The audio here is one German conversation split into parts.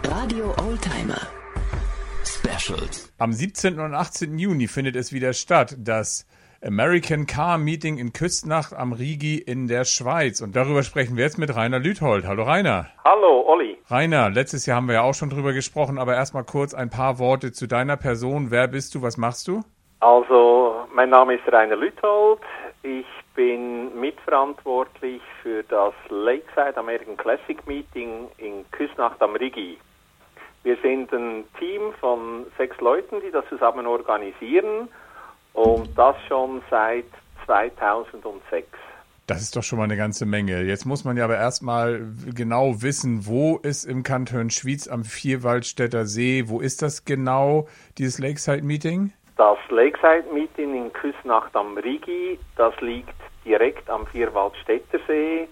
Radio Oldtimer Specials. Am 17. und 18. Juni findet es wieder statt, das American Car Meeting in Küsnacht am Rigi in der Schweiz. Und darüber sprechen wir jetzt mit Rainer Lüthold. Hallo Rainer. Hallo Olli. Rainer, letztes Jahr haben wir ja auch schon drüber gesprochen, aber erstmal kurz ein paar Worte zu deiner Person. Wer bist du, was machst du? Also, mein Name ist Rainer Lüthold. Ich bin mitverantwortlich für das Lakeside American Classic Meeting in Küsnacht am Rigi. Wir sind ein Team von 6 Leuten, die das zusammen organisieren. Und das schon seit 2006. Das ist doch schon mal eine ganze Menge. Jetzt muss man ja aber erstmal genau wissen, wo ist im Kanton Schwyz am Vierwaldstätter See, wo ist das genau, dieses Lakeside Meeting? Das Lakeside Meeting in Küsnacht am Rigi, das liegt direkt am Vierwaldstätter See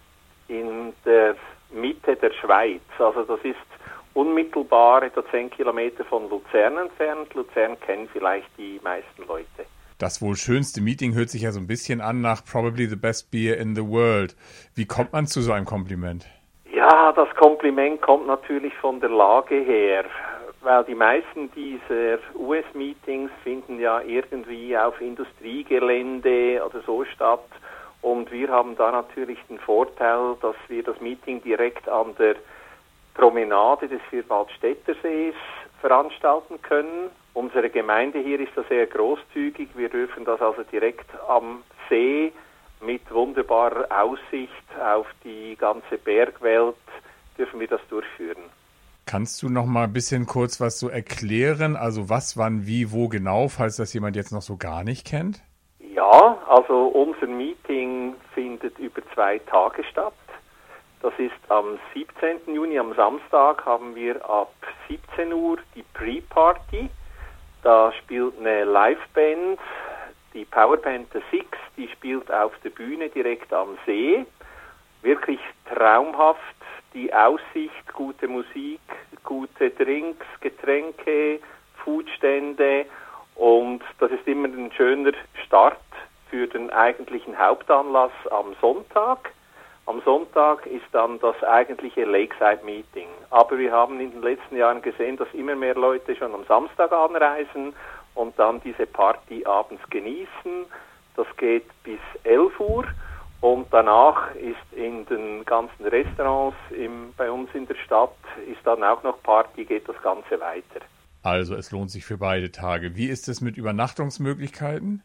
in der Mitte der Schweiz. Also das ist unmittelbar etwa 10 Kilometer von Luzern entfernt. Luzern kennen vielleicht die meisten Leute. Das wohl schönste Meeting hört sich ja so ein bisschen an nach Probably the best beer in the world. Wie kommt man zu so einem Kompliment? Ja, das Kompliment kommt natürlich von der Lage her, weil die meisten dieser US-Meetings finden ja irgendwie auf Industriegelände oder so statt. Und wir haben da natürlich den Vorteil, dass wir das Meeting direkt an der Promenade des Vierwaldstätter Sees veranstalten können. Unsere Gemeinde hier ist da sehr großzügig. Wir dürfen das also direkt am See mit wunderbarer Aussicht auf die ganze Bergwelt dürfen wir das durchführen. Kannst du noch mal ein bisschen kurz was so erklären? Also was, wann, wie, wo genau, falls das jemand jetzt noch so gar nicht kennt? Ja, also unser Meeting findet über 2 Tage statt. Das ist am 17. Juni, am Samstag, haben wir ab 17 Uhr die Pre-Party. Da spielt eine Liveband, die Powerband The Six, die spielt auf der Bühne direkt am See. Wirklich traumhaft, die Aussicht, gute Musik, gute Drinks, Getränke, Foodstände und das ist immer ein schöner Start für den eigentlichen Hauptanlass am Sonntag. Am Sonntag ist dann das eigentliche Lakeside-Meeting. Aber wir haben in den letzten Jahren gesehen, dass immer mehr Leute schon am Samstag anreisen und dann diese Party abends genießen. Das geht bis 11 Uhr und danach ist in den ganzen Restaurants bei uns in der Stadt ist dann auch noch Party, geht das Ganze weiter. Also es lohnt sich für beide Tage. Wie ist es mit Übernachtungsmöglichkeiten?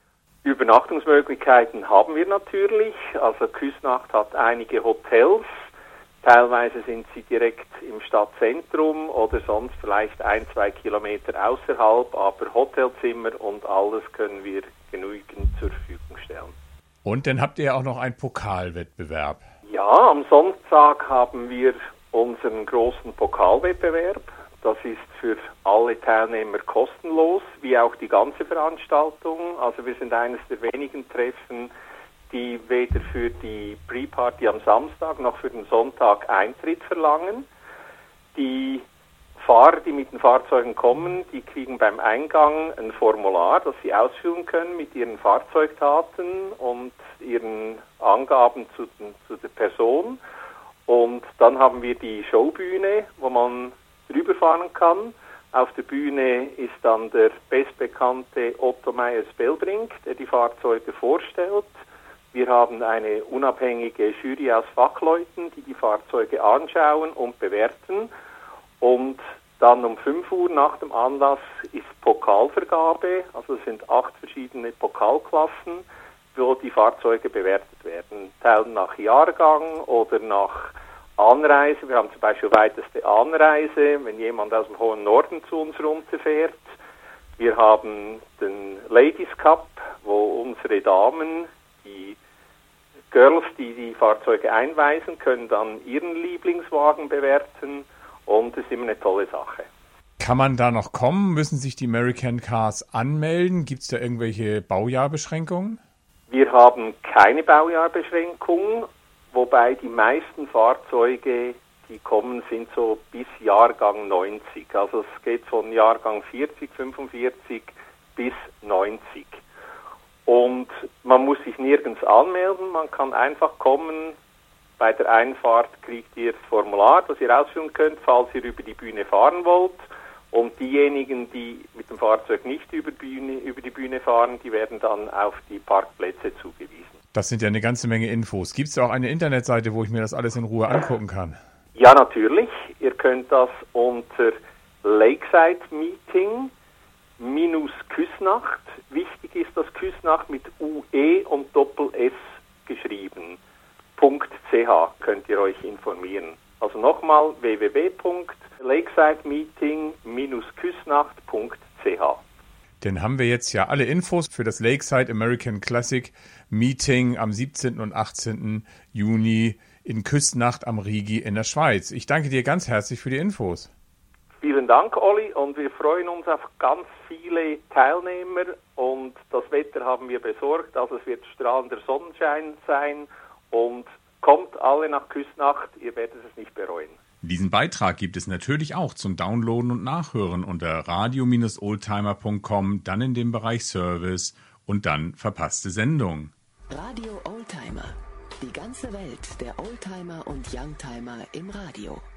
Übernachtungsmöglichkeiten haben wir natürlich. Also Küsnacht hat einige Hotels. Teilweise sind sie direkt im Stadtzentrum oder sonst vielleicht 1-2 Kilometer außerhalb. Aber Hotelzimmer und alles können wir genügend zur Verfügung stellen. Und dann habt ihr ja auch noch einen Pokalwettbewerb. Ja, am Sonntag haben wir unseren großen Pokalwettbewerb. Das ist für alle Teilnehmer kostenlos, wie auch die ganze Veranstaltung. Also wir sind eines der wenigen Treffen, die weder für die Pre-Party am Samstag noch für den Sonntag Eintritt verlangen. Die Fahrer, die mit den Fahrzeugen kommen, die kriegen beim Eingang ein Formular, das sie ausfüllen können mit ihren Fahrzeugdaten und ihren Angaben zu der Person. Und dann haben wir die Showbühne, wo man drüber fahren kann. Auf der Bühne ist dann der bestbekannte Otto Meyers-Belbrink, der die Fahrzeuge vorstellt. Wir haben eine unabhängige Jury aus Fachleuten, die die Fahrzeuge anschauen und bewerten. Und dann um 5 Uhr nach dem Anlass ist Pokalvergabe. Also es sind 8 verschiedene Pokalklassen, wo die Fahrzeuge bewertet werden. Teilen nach Jahrgang oder nach Anreise. Wir haben zum Beispiel weiteste Anreise, wenn jemand aus dem hohen Norden zu uns runterfährt. Wir haben den Ladies Cup, wo unsere Damen, die Girls, die die Fahrzeuge einweisen, können dann ihren Lieblingswagen bewerten und das ist immer eine tolle Sache. Kann man da noch kommen? Müssen sich die American Cars anmelden? Gibt es da irgendwelche Baujahrbeschränkungen? Wir haben keine Baujahrbeschränkung. Wobei die meisten Fahrzeuge, die kommen, sind so bis Jahrgang 90. Also es geht von Jahrgang 40, 45 bis 90. Und man muss sich nirgends anmelden, man kann einfach kommen, Bei der Einfahrt kriegt ihr das Formular, das ihr ausfüllen könnt, falls ihr über die Bühne fahren wollt. Und diejenigen, die mit dem Fahrzeug nicht über die Bühne fahren, die werden dann auf die Parkplätze zugewiesen. Das sind ja eine ganze Menge Infos. Gibt es auch eine Internetseite, wo ich mir das alles in Ruhe angucken kann? Ja, natürlich. Ihr könnt das unter Lakeside Meeting -Küsnacht. Wichtig ist das Küsnacht mit UE und Doppel-S geschrieben. .ch könnt ihr euch informieren. Also nochmal www.lakesidemeeting-küsnacht.ch. Dann haben wir jetzt ja alle Infos für das Lakeside American Classic Meeting am 17. und 18. Juni in Küsnacht am Rigi in der Schweiz. Ich danke dir ganz herzlich für die Infos. Vielen Dank, Olli, und wir freuen uns auf ganz viele Teilnehmer und das Wetter haben wir besorgt, also es wird strahlender Sonnenschein sein und kommt alle nach Küsnacht, ihr werdet es nicht bereuen. Diesen Beitrag gibt es natürlich auch zum Downloaden und Nachhören unter radio-oldtimer.com, dann in dem Bereich Service und dann verpasste Sendung. Radio Oldtimer. Die ganze Welt der Oldtimer und Youngtimer im Radio.